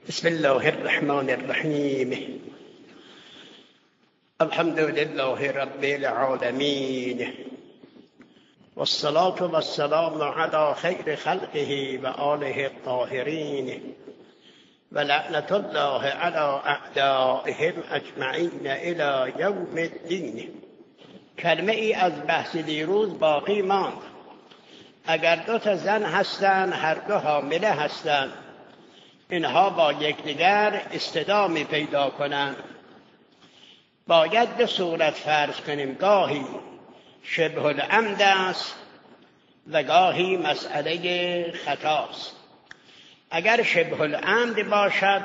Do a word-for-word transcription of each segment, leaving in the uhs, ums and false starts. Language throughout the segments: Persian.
بسم الله الرحمن الرحیم. الحمد لله رب العالمین والصلاة والسلام على خیر خلقه و آله الطاهرین و لعنة الله على اعدائهم اجمعین الی یوم الدین. کلمه ای از بحث دیروز باقی ماند. اگر دو تا زن هستند، هر دو حامله هستند، اینها با یکدیگر استدامی پیدا کنند، باید به صورت فرض کنیم گاهی شبه العمد است و گاهی مسئله خطاست. اگر شبه العمد باشد،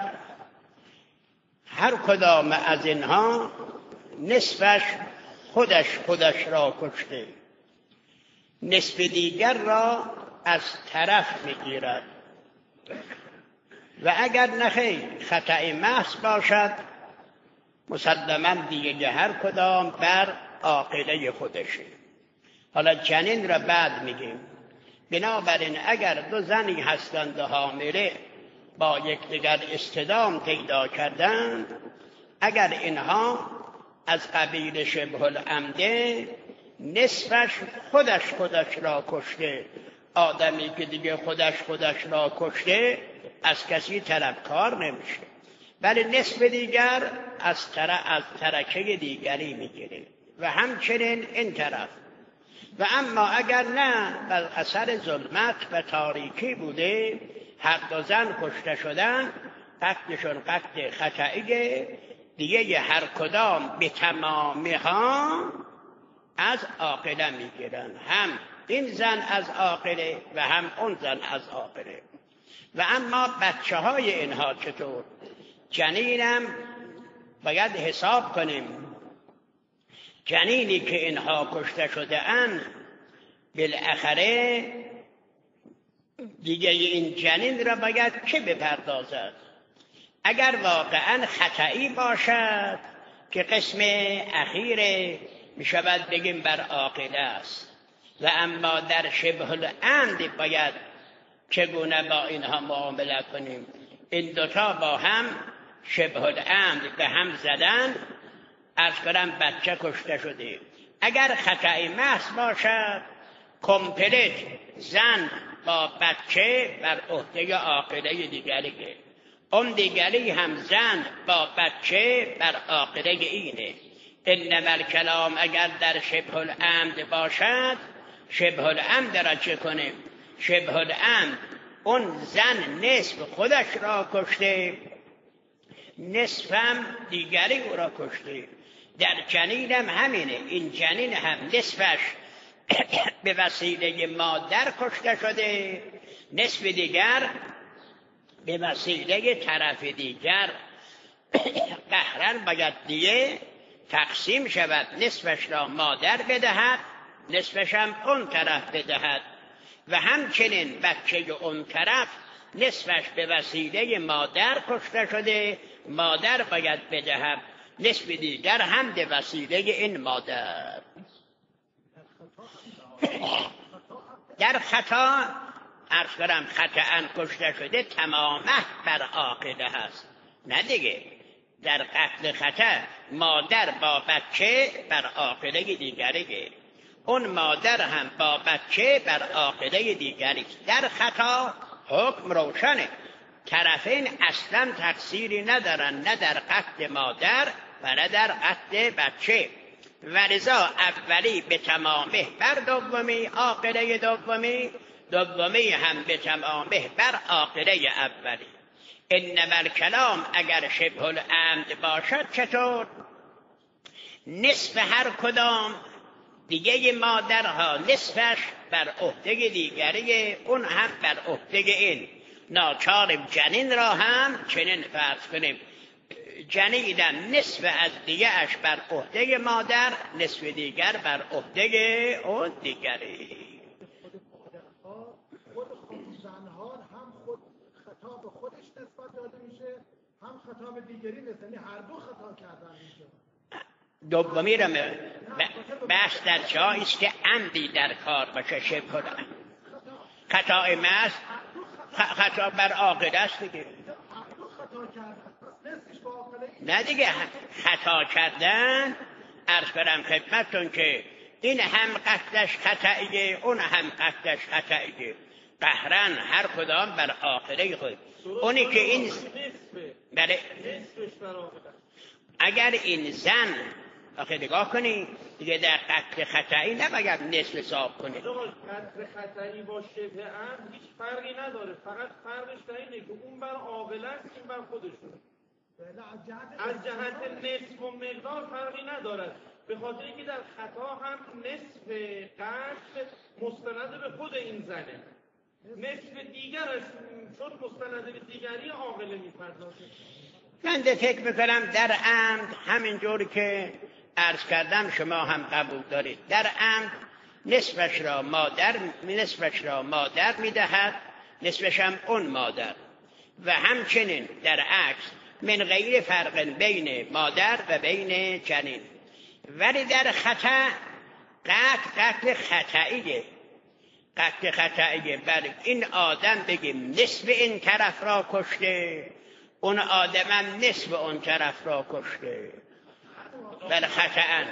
هر کدام از اینها نصفش خودش خودش را کشته، نصف دیگر را از طرف میگیرد. و اگر نخیر خطأ محض باشد، مسلماً دیگه هر کدام بر عاقله خودشه. حالا جنین را بعد میگیم. بنابراین اگر دو زنی هستند و حامله با یکدیگر استدام پیدا کردند، اگر اینها از قبیل شبه العمده، نصفش خودش خودش را کشته. آدمی که دیگه خودش خودش را کشته از کسی طلبکار نمیشه، ولی نصف دیگر از طرف از ترکه دیگری میگیره و همچنین این طرف. و اما اگر نه، بر اثر ظلمت و تاریکی بوده، هر دو زن کشته شدن، قتلشون قتل خطئیه دیگه، هر کدام به تمامی ها از عاقله میگیرن، هم این زن از عاقله و هم اون زن از عاقله. و اما بچه های اینها چطور؟ جنینم باید حساب کنیم. جنینی که اینها کشته شده اند، بالاخره دیگه این جنین را باید که بپردازد. اگر واقعا خطئی باشد که قسم اخیر می شود بگیم بر عاقله است، و اما در شبه العمد باید چگونه با اینها معامله کنیم. این دوتا با هم شبه العمد به هم زدن، از کنم بچه کشته شده. اگر خطأ محض باشد، کمپلیت زن با بچه بر عهده عاقله دیگریه، اون دیگری هم زن با بچه بر عاقله اینه. انما الکلام اگر در شبه العمد باشد، شبه العمد را چه کنیم؟ شبه العمد اون زن نصف خودش را کشته، نصفم دیگری او را کشته. در جنین هم همینه. این جنین هم نصفش به وسیله مادر کشته شده، نصف دیگر به وسیله طرف دیگر. قهرن باید دیگه تقسیم شود، نصفش را مادر بدهد، نصفش هم اون طرف بدهد. و همچنین بچه اون طرف نصفش به وسیله مادر کشته شده، مادر باید بدهد، نصف دیگر هم به وسیله این مادر. در خطا عرض کنم خطأ کشته شده تمامه بر عاقله هست، نه دیگه. در قتل خطا مادر با بچه بر عاقله دیگریه، اون مادر هم با بچه بر عاقله دیگری. در خطا حکم روشنه، طرفین اصلا تقصیری ندارن، نه در قتل مادر و نه در قتل بچه. ولذا اولی به تمامه بر دومی عاقله دومی، دومی هم به تمامه بر عاقله اولی. انما الکلام اگر شبه العمد باشد چطور؟ نصف هر کدام دیگه مادرها نصفش بر عهده دیگریه، اون هم بر عهده این. ناچار جنین را هم چنین فرض کنیم، جنینم نصف از دیگه اش بر عهده مادر، نصف دیگر بر عهده اون دیگری. خود زنها هم خود خطا به خودش نسبت داده میشه، هم خطا به دیگری نسبت، یعنی هر دو خطا کردن میشه. دومی را بحث در جایی است که عمدی در کار باشه. شبه العمد خطا محض خطا بر عاقله است دیگه. خطا کردن پس نصفش با عاقله نه دیگه خطا کردن عرض کنم خدمتتون که این هم قتلش خطاییه اون هم قتلش خطاییه قهرن هر کدام بر عاقله خود اونی که این بله اگر این زن آخه نگاه کنی دیگه در قتل خطایی نباید نصف حساب کنه قتل خطایی با شبه عمد هیچ فرقی نداره فقط فرقش در اینه که اون بر عاقله است این بر خودشون از جهت نصف و مقدار فرقی ندارد به خاطر اینکه در خطا هم نصف قتل مستند به خود این زنه نصف دیگرش شد مستند به دیگری عاقله میپردازه. من ده فکر میکنم در عمد همینجور که عرض کردم شما هم قبول دارید در عمد نصفش را مادر نصفش را مادر میدهد نصفش هم اون مادر و همچنین در عکس من غیر فرق بین مادر و بین جنین ولی در خطا قتل قتل خطاییه قتل خطاییه بله این آدم بگیم نصف این طرف را کشته اون آدم هم نصف اون طرف را کشته بله خطا هم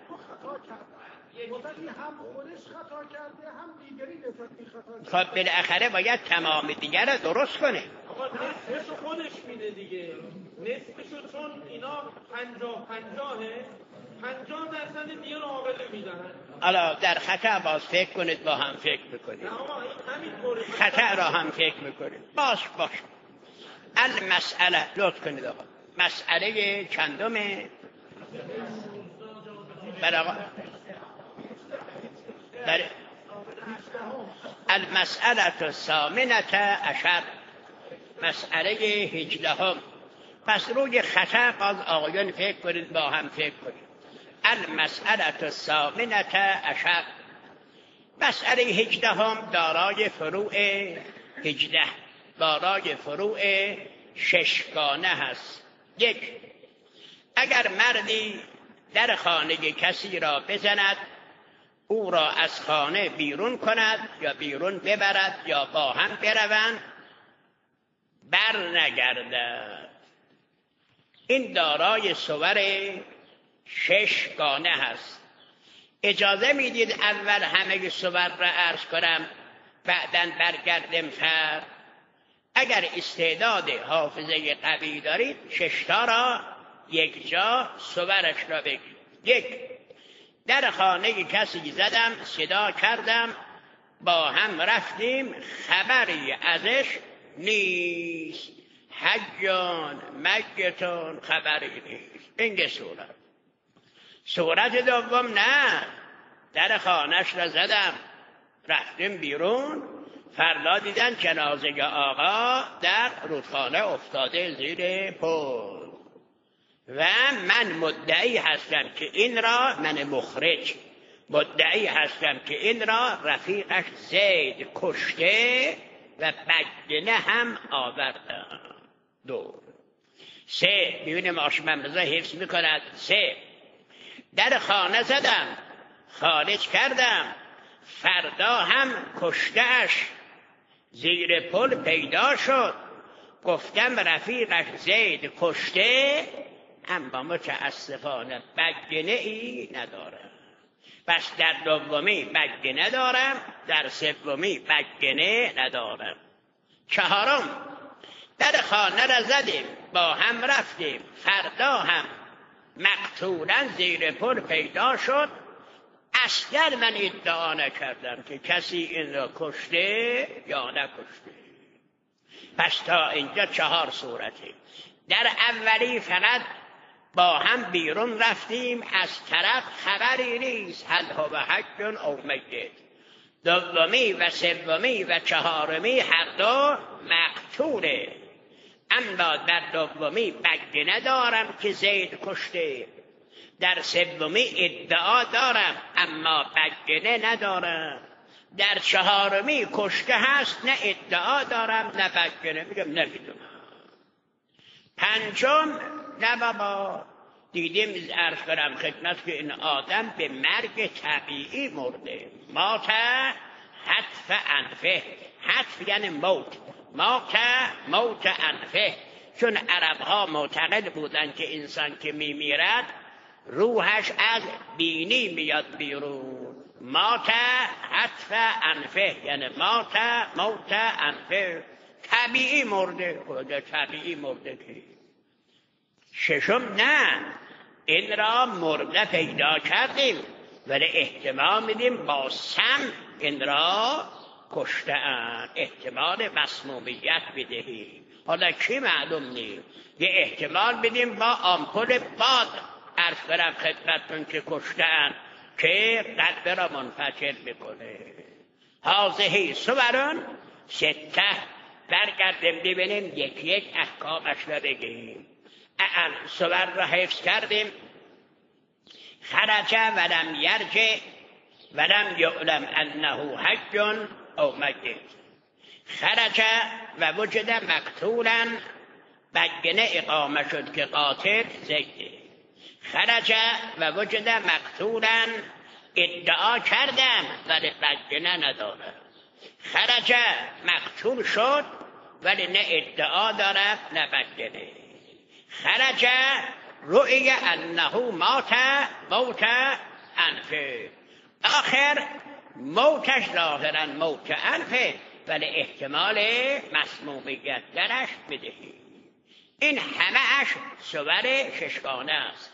خودش خطا کرده هم دیگری نسبت خطا خب بالاخره باید تمام دیگر را درست کنه آقا نصفشو خودش میده دیگه نصفشو چون اینا پنجاه پنجاهه پنجاه درصد دیگه رو عاقله میدهن حالا در خطا باز فکر کنید با هم فکر بکنید خطا را هم فکر میکنید باش باش المسئله لطف کنید آقا مسئله چندمه بله آقا بله المسئله الثامنه عشر مسئله هجدهم پس روی خطا باز آقایان فکر کنید با هم فکر کنید المسئله الثامنه عشر مسئله هجدهم دارای فروع هجده دارای فروع ششگانه هست یک اگر مردی در خانه کسی را بزند او را از خانه بیرون کند یا بیرون ببرد یا با هم بروند بر نگردد این دارای صور ششگانه هست اجازه میدید اول همه صور را عرض کنم بعداً برگردم فر اگر استعداد حافظه قوی دارید ششتا را یک جا صورش را بگید یک در خانه کسی زدم صدا کردم با هم رفتیم خبری ازش نیست حجان مجتون خبری نیست این صورت صورت دوم نه در خانهش را زدم رفتیم بیرون فردا دیدن جنازه آقا در رودخانه افتاده زیر پل و من مدعی هستم که این را من مخرج مدعی هستم که این را رفیقش زید کشته و بدنه هم آورده دو سه میبینیم آشمنبزا حفظ میکند سه در خانه زدم خارج کردم فردا هم کشتهش زیر پل پیدا شد گفتم رفیقش زید کشته اما متاسفانه بدنه ای نداره پس در دومی بدنه ندارم در سومی بدنه ندارم چهارم در خانه را زدیم با هم رفتیم فردا هم مقتولا زیر پل پیدا شد اصلا من ادعا نکردم که کسی این را کشته یا نکشته پس تا اینجا چهار صورتی در اولی فقط با هم بیرون رفتیم از طرف خبری نیست هل هو حج او میت دومی و سومی و چهارمی هر دو مقتوله اما در دومی بدنه دارم که زید کشته در سومی ادعا دارم اما بدنه ندارم در چهارمی کشته هست نه ادعا دارم نه بدنه میگم نمیدونم پنجم نه بابا دیدیم عرض کنم خدمت که این آدم به مرگ طبیعی مرده مات حتف انفه حتف یعنی موت مات موت انفه چون عربها معتقد بودن که انسان که میمیرد روحش از بینی میاد بیرون. مات حتف انفه، یعنی مات موت انفه، طبیعی مرده. کجا طبیعی مرده که؟ ششم نه، این را مرده پیدا کردیم ولی احتمال میدیم با سم این را کشته‌اند، احتمال مسمومیت بدهیم. حالا کی معلوم نیست، یه احتمال بدیم با آمپول باد عرض برم خدمتتون که کشته‌اند که قلب را منفجر بکنه. هذه صورون سته، برگردیم ببینیم یک یک احکامش را بگیم. اعن صور را حفظ کردیم. خرج ولم یرجع ولم یعلم انه حج او میت. خرج و وجد مقتولا، بگنه اقامه شد که قاتل زیده. خرج و وجد مقتولا، ادعا کردم ولی بگنه نداره. خرج مقتول شد ولی نه ادعا دارد نه بگنه. خرج رؤی انه مات موت انفه، آخر موتش ظاهرا موت انفه ولی احتمال مسمومیت درش بدهی. این همه‌اش صور ششگانه است.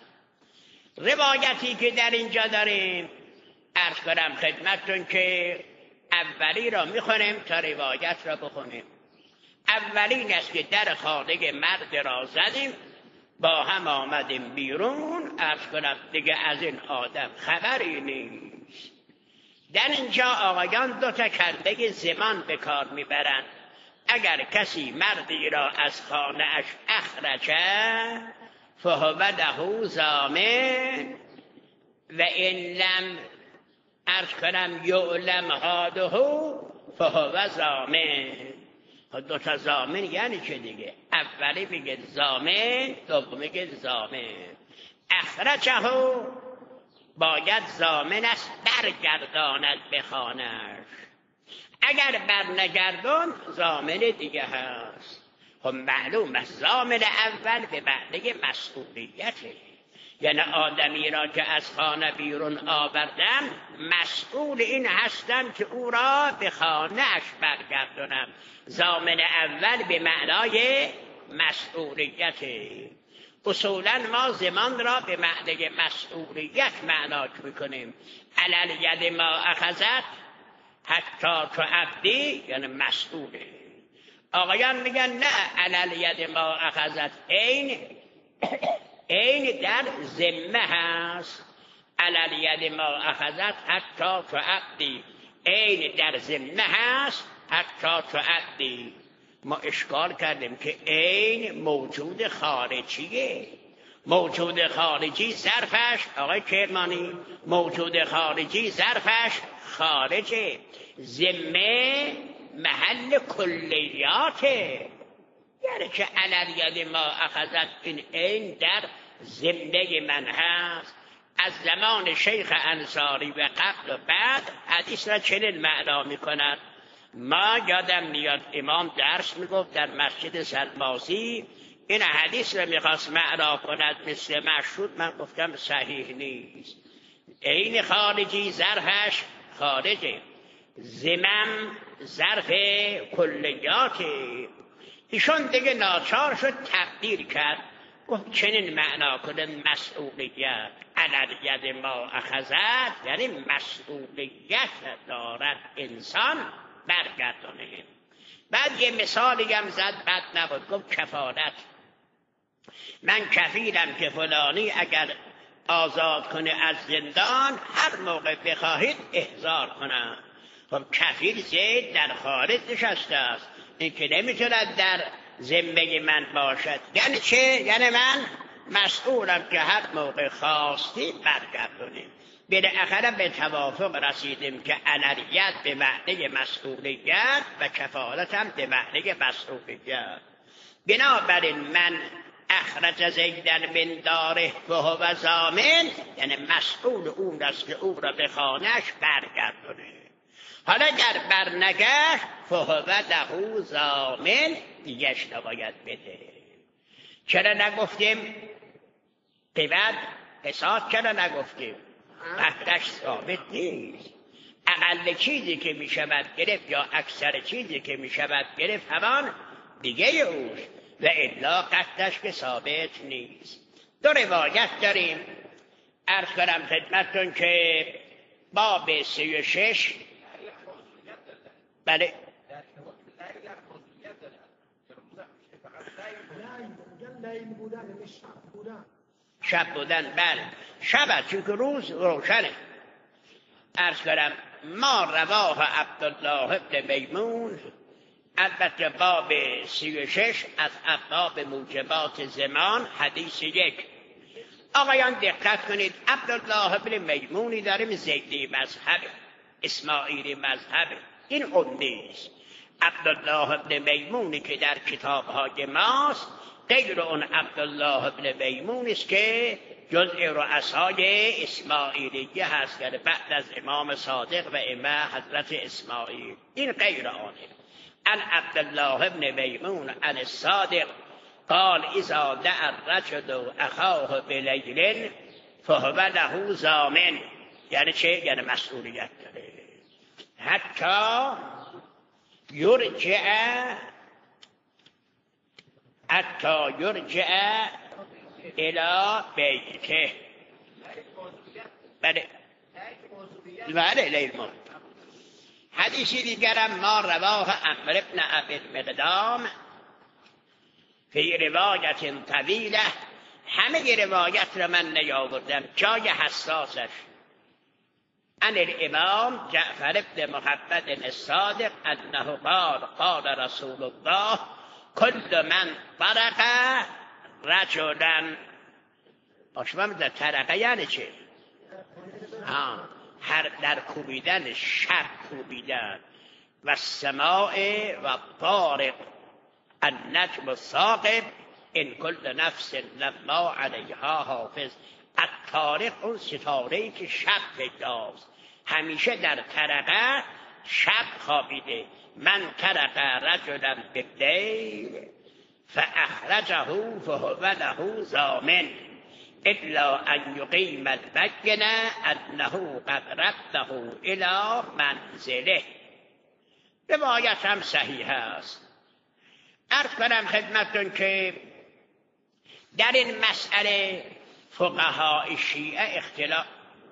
روایتی که در اینجا داریم عرض کنم خدمتتون که اولی را میخونیم تا روایت را بخونیم. اولین است که در خانه مرد را زدیم، با هم آمدیم بیرون، عرض کنم دیگه از این آدم خبری نیست. در اینجا آقایان دو تا کلمه زمان به کار میبرند. اگر کسی مردی را از خانه اش اخرجه فهو له ضامن و این لم عرض کنم یعلم حاله فهو ضامن. دو تا ضامن یعنی چه دیگه؟ اولی میگه ضامن، دومی میگه ضامن. اخرجه باید ضامن است برگرداند به خانه‌اش. اگر برنگردان ضامن دیگه هست. خب معلوم است ضامن اول به معنی مسئولیته، یعنی آدمی را که از خانه بیرون آوردم مسئول این هستم که او را به خانه‌اش برگردانم. ضامن اول به معنای مسئولیته. اصولا ما زمان را به معنی مسئولیت معناش میکنیم. علل ید ما اخذت حتی تو عبدی، یعنی مسئوله. آقایان میگن نه، علل ید ما اخذت این این در ذمه هست. علل ید ما اخذت حتی تو عبدی، این در ذمه هست حتی تو عبدی. ما اشکال کردیم که این موجود خارجیه. موجود خارجی ظرفش آقای کرمانی، موجود خارجی ظرفش خارجه. ذمه محل کلیاته، یعنی که علل ید ما اخذت این این در ذمه من هست. از زمان شیخ انصاری و قبل و بعد حدیث را چنین معنا میکند. ما یادم میاد امام درس میگفت در مسجد سلماسی، این حدیث را میخواست معنا کند مثل مشهود، من گفتم صحیح نیست. این خارجی ظرفش خارجه، زمم ظرف کلیاته. ایشون دیگه ناچار شد تبدیل کرد، گفت چنین معنا کنه مسئولیت. علل ید ما اخذت یعنی مسئولیت دارد انسان برگردانه. بعد یه مثالی هم زد، بد نبود، گفت کفالت. من کفیلم که فلانی اگر آزاد کنه از زندان هر موقع بخواهید احضار کنم. خب کفیل زید در خارج نشسته است، این که نمیتوند در ذمه من باشد. یعنی چه؟ یعنی من مسئولم که هر موقع خواستی برگردونیم. بالاخره به توافق رسیدیم که عللیت به معنی مسئولیت و کفالت هم به معنی مسئولیت. بنابراین من اخرج زیدن من داره فهو ضامن، یعنی مسئول اون است که او را به خانه‌اش برگردونه. حالا اگر برنگشت فهو له ضامن، دیگهش نباید بده. چرا نگفتیم قیمت قصاص؟ چرا نگفتیم؟ قطعش ثابت نیست. اقل چیزی که می شود گرفت یا اکثر چیزی که می شود گرفت همان دیگه اوست و الا قطعش که ثابت نیست. دو روایت داریم. عرض کنم خدمتتون که باب سی و شش بله شب بودن بله شب است چون که روز روشنه. عرض کنم ما رواه عبدالله ابن میمون، البته باب سی و شش از ابواب موجبات زمان حدیث یک. آقایان دقت کنید، عبدالله ابن میمونی داریم زیدی مذهب اسماعیلی مذهب، این اون نیست. عبدالله ابن میمونی که در کتابهای ماست غیر اون عبدالله ابن میمون است که جزء رؤسای اسماعیلیه هست، یعنی بعد از امام صادق و امام حضرت اسماعیل. این غیر آنه. عن عبدالله ابن میمون عن الصادق قال اذا دعا الرجل اخاه بلیل فهو له ضامن. یعنی چه؟ یعنی مسئولیت داره. حتی یرجع حتی یرجع الى بیته. بله بله لیل مرد. حدیثی دیگرم ما رواه عمرو ابن ابی المقدام فی روایت طویله. همه روایت را من نیاوردم، جای حساسش. عن الامام جعفر ابن محمد الصادق انه قال قال رسول الله کل من طرق رجلا. آشما میدن طرقه یعنی چه؟ ها هر در کوبیدن، شب کوبیدن. و سماع و طارق النجم الثاقب ان کل نفس لما علیها حافظ. الطارق اون ستاره‌ای که شب پیداست، همیشه در طرقه شب خوابیده. من طرق رجلا باللیل فاخرجه فهو له ضامن الا ان یقیم البینه انه قد رده الى منزله. روایت هم صحیح است. عرض کنم خدمتتون که در این مسئله فقهای شیعه اختلاف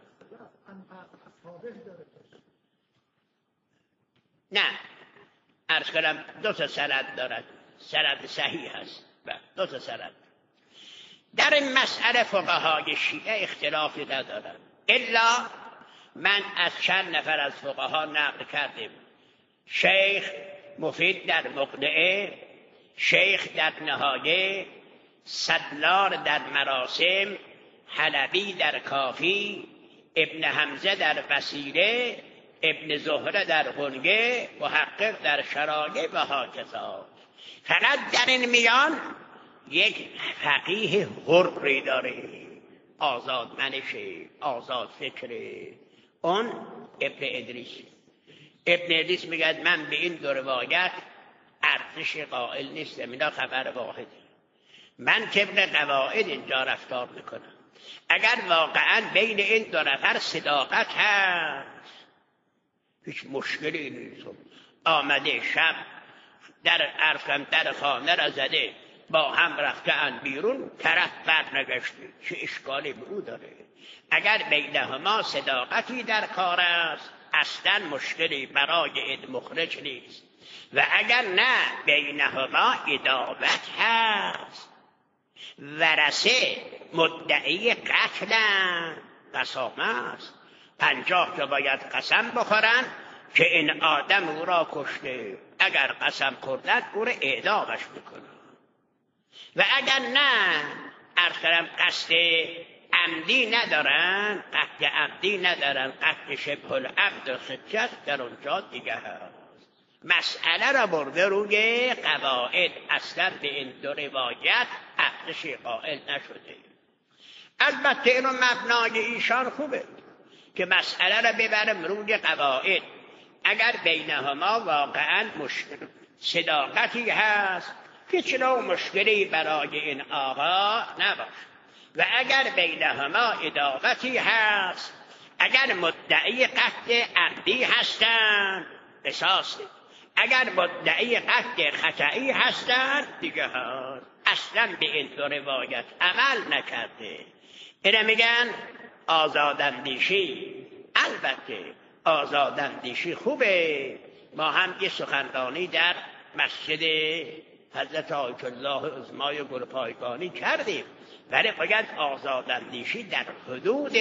نه عرض کنم دو تا سند دارد، سند صحیح است، دو تا سند. در این مسئله فقهای شیعه اختلافی ندارد، الا من از چند نفر از فقها نقل کردیم. شیخ مفید در مقنعه، شیخ در نهایه، سدلار در مراسم، حلبی در کافی، ابن حمزه در وسیله، ابن زهره در غنگه، محقق در شرایع و هاکذا. فقط در این میان یک فقیه حری داره، آزاد منشه، آزاد فکره، اون ابن ادریس. ابن ادریس میگه من به این دو روایت ارزش قائل نیستم، اینا خبر واحده. من طبق قواعد اینجا رفتار میکنم. اگر واقعا بین این دو نفر صداقت هست هیچ مشکلی نیست. آمده شب در عرفم در خانه را زده، با هم رفتن بیرون، طرف برنگشته، چه اشکالی به او داره؟ اگر بینهما صداقتی در کار است اصلا مشکلی برای این مخرج نیست. و اگر نه بینهما عداوت هست، ورثه مدعی قتلن، قسامه است، پنجاه تا باید قسم بخورن که این آدم او را کشته. اگر قسم خوردن او را اعدامش میکنن. و اگر نه ارخرم قصد عمدی ندارن، قتل عمدی ندارن، قتل شبه العمد و خجت، در اونجا دیگه هست. مسئله را برده روی قواعد، اصلا به این دو روایت ارزش قائل نشده. البته اینو مبنای ایشان خوبه که مسئله را ببرم روی قواعد. اگر بینهما واقعا مشکل صداقتی هست، هیچ نوع مشکلی برای این آقا نباشد. و اگر بینهما اداوتی هست، اگر مدعی قتل عمدی هستند قصاص، اگر مدعی قتل خطئی هستند دیگه هست. اصلا به این دو روایت عمل نکرده. اینه میگن آزاداندیشی. البته آزاداندیشی خوبه. ما هم یه سخنرانی در مسجد حضرت آیت الله عظمای گلپایگانی کردیم، ولی باید آزاداندیشی در حدود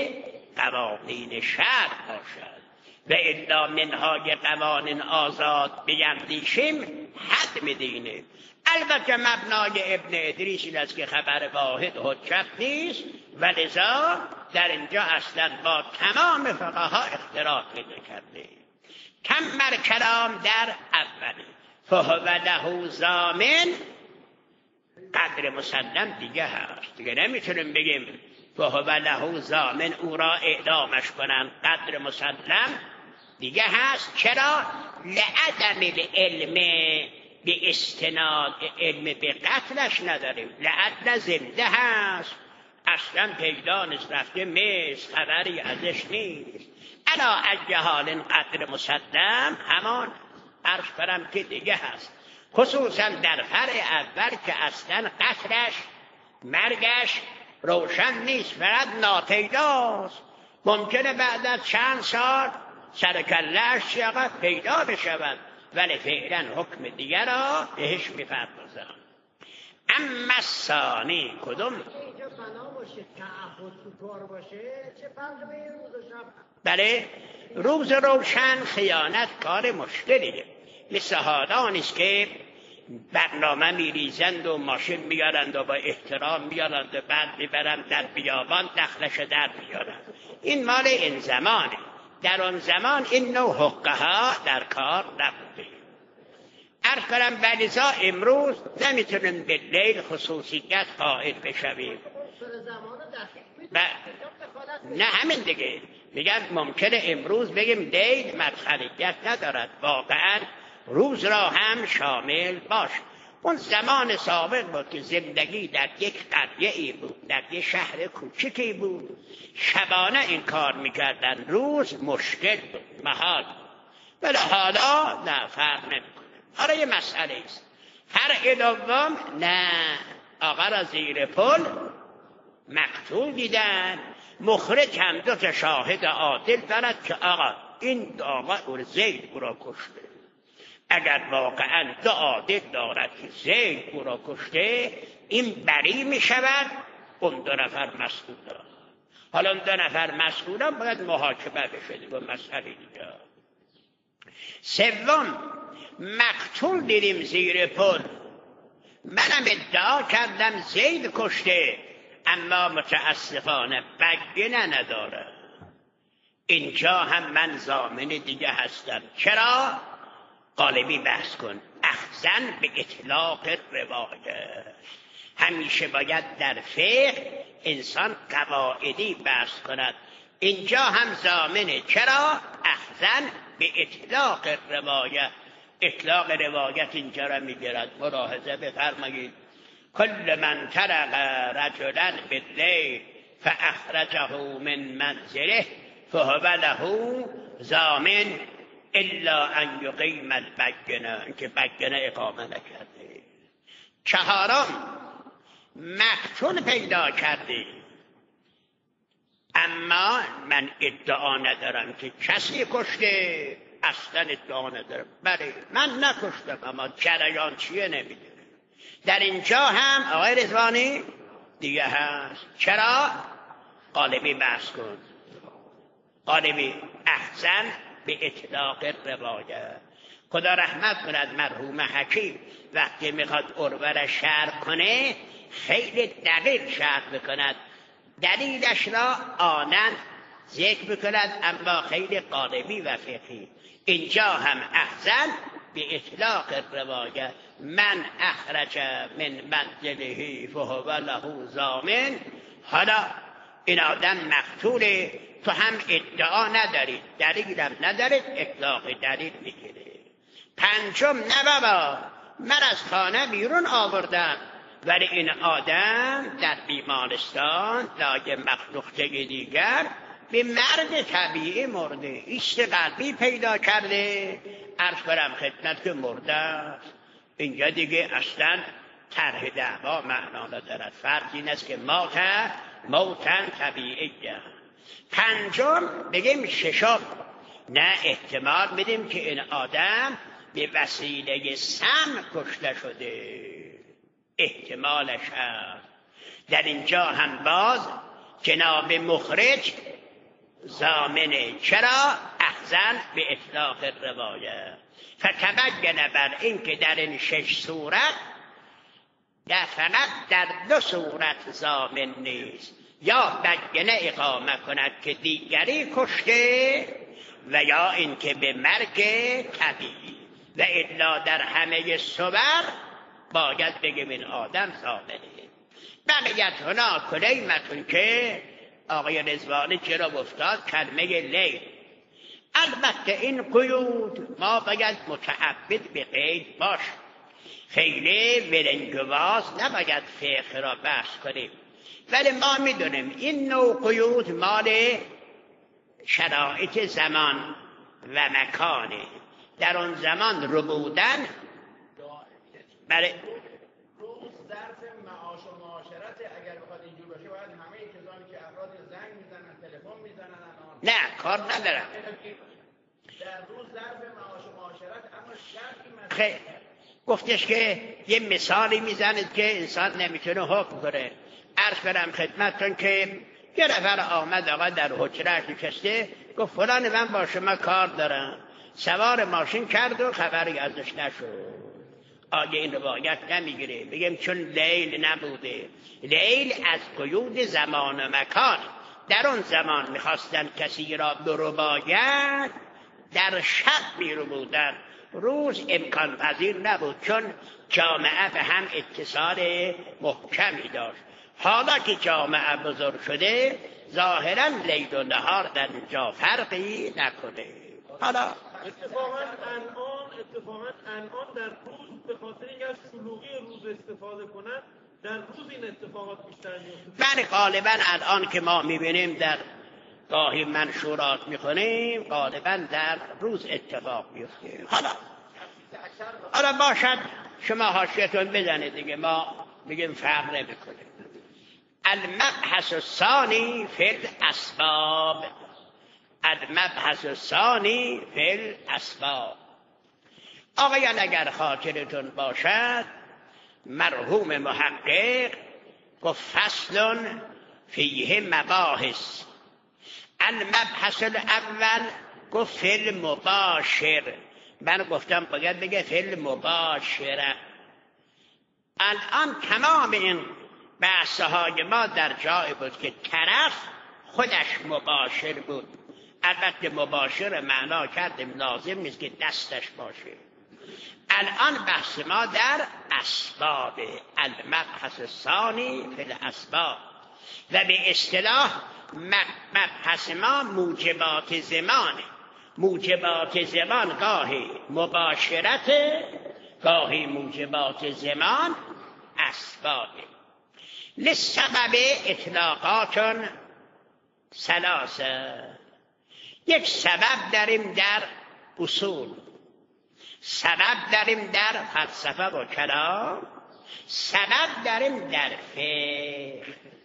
قوانین شرع باشد و الا منهای قوانین آزاد بیندیشیم حد میدینه. البته مبنای ابن ادریس این است که خبر واحد حجت نیست و لذا در اینجا اصلا با تمام فقها اختلاف پیدا کرده. کمر کلام در اولی فهو له ضامن، قدر مسلم دیگه هست. دیگه نمیتونیم بگیم فهو له ضامن او را اعدامش کنن. قدر مسلم دیگه هست. چرا؟ لعدم العلم به استناد علم به قتلش نداریم. لعدل زنده هست، اصلا پیدا نیست، رفته مصر، خبری ازش نیست. الا اجهال قدر مسلم همان عرض کنم که دیگه هست، خصوصا در فرع اول که اصلا قتلش مرگش روشن نیست، فقط ناپیداست. ممکنه بعد از چند سال سرکلهش چقدر پیدا بشود، ولی فعلا حکم دیگر را بهش می‌پردازن. اما الثانی کدوم اینجا بنا باشه تعهد تو کار باشه، چه فرق بین روز و شب؟ بله، روز روشن خیانت کار مشکلیه. مثل حالا نیست که برنامه میریزند و ماشین میارند و با احترام میارند و بعد میبرند در بیابان دخلش در میارند. این مال این زمانه. در آن زمان این نوع حقه ها در کار نبوده. عرض کنم بلزا امروز نمیتونیم به لیل خصوصیت قائل بشویم. نه همین دیگه، میگن ممکنه امروز بگیم لیل مدخلیت ندارد، واقعا روز را هم شامل باش. اون زمان سابق بود که زندگی در یک قریه‌ای بود، در یک شهر کوچکی بود، شبانه این کار میکردن، روز مشکل بود، محال بود. ولی حالا نه، فرق نمیکنه. حالا یه مسئله است. فرق دوم، نه، آقا را زیر پل مقتول دیدن، مخرج هم دو تا شاهد عادل دارد که آقا این آقا او زید او را کشته. اگر واقعا دو عادل دارد که زید او را کشته، این بری می شود، اون دو نفر مسئول دارد. حالا اون دو نفر مسئولان باید محاکمه بشه دیگه، مسئله دیگه. سوم، مقتول دیدیم زیر پل، منم ادعا کردم زید کشته، اما متاسفانه بگینه نداره. اینجا هم من ضامن دیگه هستم. چرا؟ غالبی بحث کن. اخذن به اطلاق روایت. همیشه باید در فقه انسان قواعدی بحث کند. اینجا هم ضامنه. چرا؟ اخذن به اطلاق روایت. اطلاق روایت اینجا را میگیرد. ملاحظه بفرمایید. کل من ترق رجلا باللیل فاخرجه من منزله فهو له ضامن الا ان یقیم البینه، که بینه اقامه نکرده. چهارم، مقتول پیدا کرده، اما من ادعا ندارم که کسی کشته، اصلا ادعا ندارم، بله من نکشتم، اما جریان چیه نمیدونم. در اینجا هم آقای رضوانی دیگه هست. چرا؟ غالبی بحث کن. غالبی احسن به اطلاق روایت. خدا رحمت کند مرحوم حکیم وقتی میخواد عروه را شرح کنه خیلی دقیق شرح بکند، دلیلش را آنن ذکر بکند، اما خیلی غالبی و فقهی. اینجا هم احسن به اطلاق روایت. من اخرج من منزله فهو له ضامن. حالا این آدم مقتوله، تو هم ادعا ندارید، دلیلم ندارید، اطلاق دلیل میگیره. پنجم، نه بابا من از خانه بیرون آوردم، ولی این آدم در بیمارستان لای مخلوقه دیگر به مرگ طبیعی مرده، ایست قلبی پیدا کرده. عرض کنم خدمت که مرده است. اینجا دیگه اصلا طرح دعوا معنا ندارد. فرض این است که موت موتن طبیعیه. پنجم بگیم ششم، نه احتمال بدیم که این آدم به وسیله سم کشته شده، احتمالش هست. در اینجا هم باز جناب مخرج ضامنه. چرا؟ اخذن به اطلاق روایت. فتبین بر این که در این شش صورت در فقط در دو صورت ضامن نیست، یا بینه اقامه کند که دیگری کشته و یا این که به مرگ طبیعی، و الا در همه صور باید بگیم این آدم ضامنه. بقیت هنا کلیمتون که آقای رضوانی چرا افتاد کلمه لیل. البته این قیود ما باید متعبد به قید باش، خیلی ولنگواز نباید فقه را بحث کنیم، ولی ما میدونیم این نوع قیود مال شرایط زمان و مکانه. در اون زمان رو بودن برای روز ظرف معاش و معاشرت، اگر بخواد اینجور باشه باید همه کسانی که افراد زنگ میزنن تلفن میزنن نه کار ندارم در روز ظرف معاش و معاشرت، اما شرطی خیلی گفتش که یه مثالی میزنید که انسان نمیتونه حکم کنه. عرض کنم خدمتتون که یه نفر آمد آقا در حجره‌اش نشسته، گفت فلان من با شما کار دارم، سوار ماشین کرد و خبری ازش نشد. آگه این روایت نمیگیره، بگیم چون لیل نبوده. لیل از قیود زمان و مکان. در اون زمان میخواستن کسی را برو باید در شب میرو بودن، روز امکان پذیر نبود، چون جامعه به هم اتصال محکمی داشت. حالا که جامعه بزرگ شده ظاهرا لیل و نهار در اینجا فرقی نکنه. حالا اتفاقا الان اتفاقا الان در روز به خاطر اینکه از شلوغی روز استفاده کنن در روز این اتفاقات بیشتر میفته. من غالبا الان که ما میبینیم در گاهی منشورات میکنیم غالبا در روز اتفاق میفته. حالا حالا باشد شما حاشیتون بزنید دیگه، ما میگیم فرق نمیکنه. المبحث الثانی فی الاسباب. المبحث الثانی فی الاسباب. آقایان اگر خاطرتون باشد مرحوم محقق گفت فصل فیه مباحث. المبحث الاول گفت فی المباشر. من گفتم باید بگه فی المباشره. الان تمام این بحثهای ما در جای بود که طرف خودش مباشر بود. البته مباشر معنا کردیم لازم نیست که دستش باشه. الان بحث ما در اسباب. المبحث الثانی فی الاسباب. و به اصطلاح مبحث ما موجبات زمان. موجبات زمان گاهی مباشرت، گاهی موجبات زمان اسباب. لسبب اطلاقات ثلاثه. یک سبب داریم در اصول، سبب داریم در فلسفه و کلام، سبب داریم در فقه.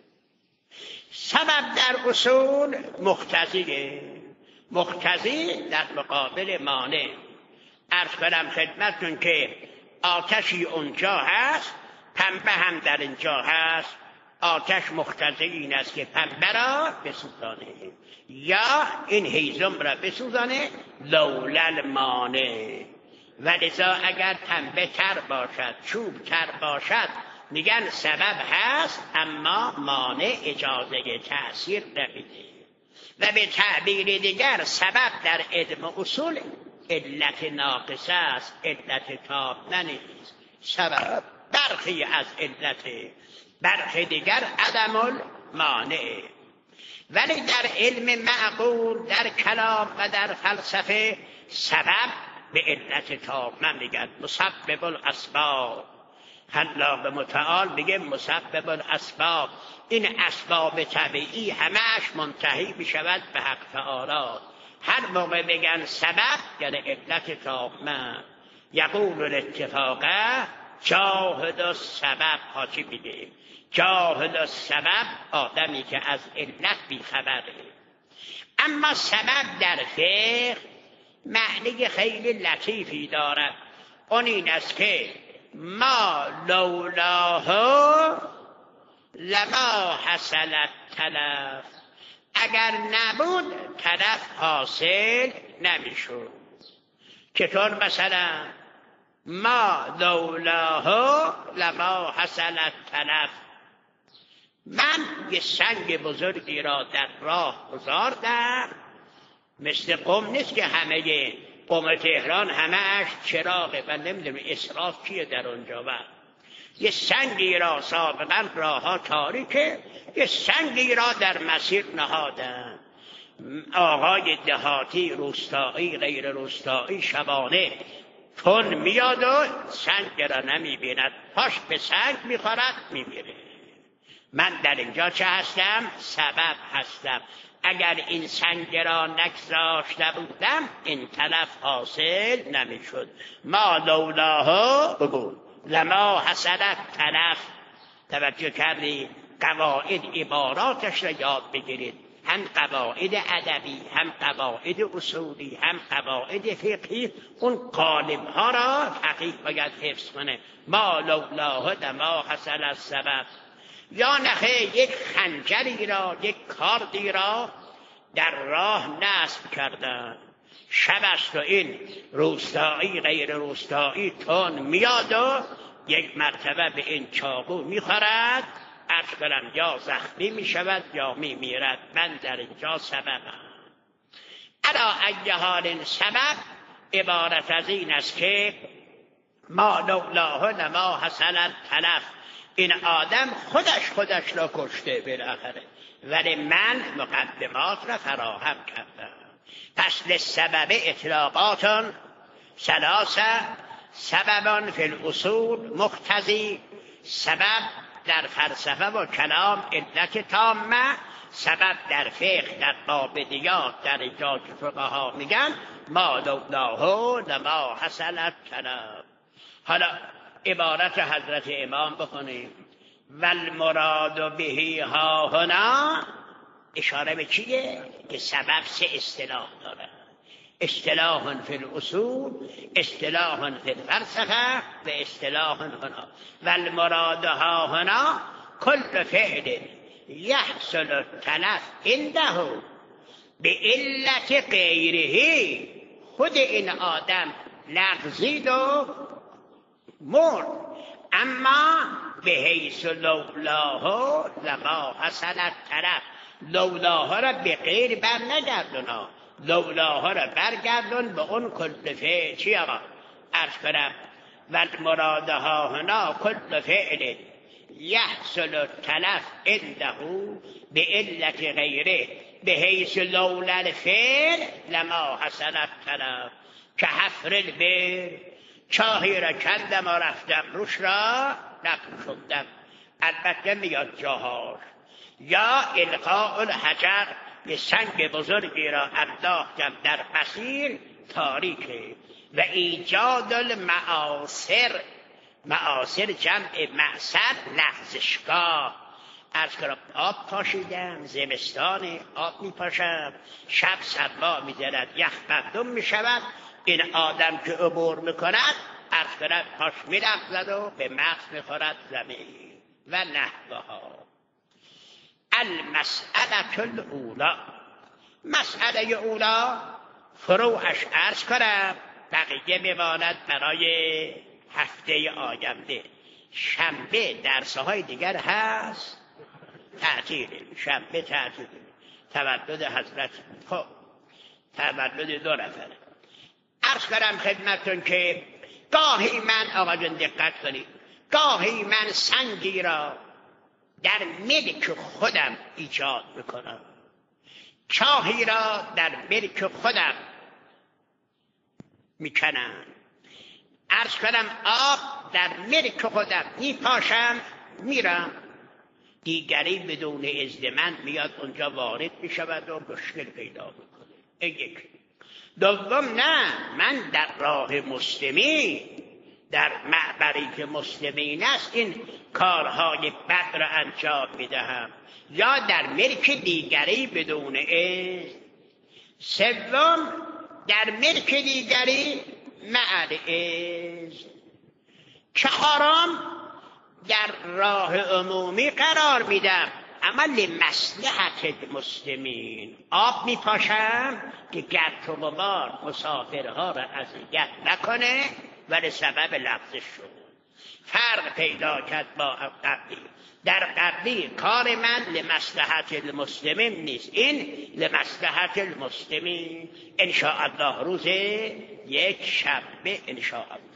سبب در اصول مقتضیه، مقتضی در مقابل مانع. عرض کنم خدمتتون که آتشی اونجا هست، پنبه هم در اینجا هست. آتش مقتضی این است که پنبه را بسوزانه یا این هیزم را بسوزانه، لولا المانع. ولذا اگر پنبه تر باشد، چوب تر باشد، میگن سبب هست اما مانع اجازه تأثیر نمیده. و به تعبیر دیگر سبب در علم اصول علت ناقصه است، علت تام نیست. سبب برخی از علت، برخی دیگر عدم المانع. ولی در علم معقول، در کلام و در فلسفه سبب به علت طامه میگن مسبب الاسباب. خلاق متعال میگه مسبب الاسباب. این اسباب طبیعی همش منتهی میشود به حق تعالی. هر موقع بگن سبب یعنی علت طامه. یقول الاتفاقه جاهد السبب. حاجی میگه جاهد السبب آدمی که از علت بیخبره. اما سبب در فقه معنی خیلی لطیفی دارد. اون این است که ما لولاه لما حصل التلف. اگر نبود تلف حاصل نمیشد. چطور مثلا ما لولاه لما حصل التلف. من یه سنگ بزرگی را در راه گذاردم. مثل قم نیست که همه قم تهران همه‌اش چراغه و نمیدونم اسراف چیه در اونجا. و یه سنگی را سابقا راه ها تاریکه، یه سنگی را در مسیر نهادن. آقای دهاتی، روستایی، غیر روستایی، شبانه تون میاد و سنگ را نمیبیند، پاش به سنگ میخورد میمیره. من در اینجا چه هستم؟ سبب هستم. اگر این سنگ را نگذاشته بودم این تلف حاصل نمیشد. ما لولاه بگو لما حصل تلف. توجه کردی؟ قواعد عباراتش را یاد بگیرید. هم قواعد ادبی، هم قواعد اصولی، هم قواعد فقهی. اون قالب ها را فقیه باید حفظ کنه. ما لولاه لما حصل السبب. یا نخه یک خنجری را، یک کاردی را در راه نصب کردن. شب است و این روستایی غیر روستایی تون میاد و یک مرتبه به این چاقو میخورد. عرض کنم یا زخمی میشود یا میمیرد. من در اینجا سببم. علا ای حال سبب عبارت از این است که ما لولاه لما حصل التلف. این آدم خودش خودش را کشته بالاخره، ولی من مقدمات را فراهم کردم. پس للسبب اطلاقات ثلاثه. سبب فی الاصول مقتضی. سبب در فلسفه و کلام علت تامه. سبب در فقه در بابدیات در اینجا که فقها میگن ما لولاه لما حصل التلف. حالا عبارت حضرت امام بخونیم. والمراد به ها هنا اشاره به چیه؟ که سبب سه اصطلاح داره. اصطلاح فی الاصول، اصطلاح فی الفلسفه و اصطلاح هنا. والمراد ها هنا کل فعل یحصل التلف عنده به علت غیره. خود این آدم لغزید و مرد، اما به حیث لولاه لما حصل التلف. لولاه را به غیر بر نگردونا، لولاه را برگردون به اون کل فعل. چی آقا؟ عرض کنم والمرادها هنا کل فعل یحصل التلف عنده به علت غیره به حیث لولا الفعل لما حصل التلف. که حفر البر، چاهی را کندم و رفتم روش را نپوشوندم. البته میاد جاهاش. یا القاء الحجر، یه سنگ بزرگی را انداختم در مسیر تاریکه. و ایجاد المعاصر، معاصر جمع معصر لغزشگاه. عرض کنم آب پاشیدم، زمستان آب میپاشم، شب سرما میزند، یخ بندم میشود. این آدم که عبور میکند عرض کنم پاش میلغزد و به مغز میخورد زمین و نحوها. المسئله الاولی، مسئله اولا فروعش عرض کنم، بقیه میماند برای هفته آینده. شنبه درسهای دیگر هست، تعطیل شنبه تعطیل. تولد حضرت، خب تولد دو نفره. عرض کنم خدمتون که گاهی من، آقا جان دقت کنید، گاهی من سنگی را در ملک خودم ایجاد میکنم، چاهی را در ملک خودم میکنم. عرض کنم آب در ملک خودم میپاشم میرم، دیگری بدون اذن من میاد اونجا وارد میشود و مشکل پیدا میکنه. این یک. دوم نه، من در راه مسلمین، در معبری که مسلمین است این کارهای بد را انجام میدهم، یا در ملک دیگری بدون اذن. سوم در ملک دیگری مع اذن. چهارم در راه عمومی قرار میدم اما لمصلحت المسلمین. آب میپاشم که گرد و غبار مسافرها را اذیت نکنه ولی سبب لغزش شد. فرق پیدا کرد با قبلی. در قبلی کار من لمصلحت المسلمین نیست، این لمصلحت المسلمین. ان شاء الله روز یک شنبه ان شاء الله